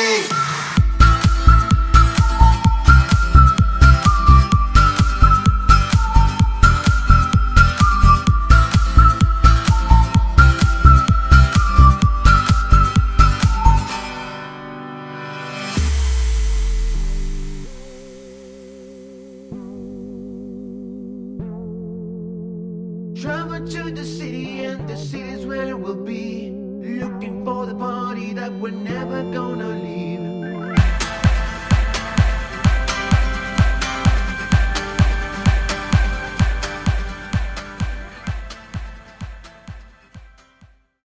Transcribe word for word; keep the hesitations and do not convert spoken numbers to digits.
Travel to the city and the city's where we'll be, looking for the party that we're never gonna leave.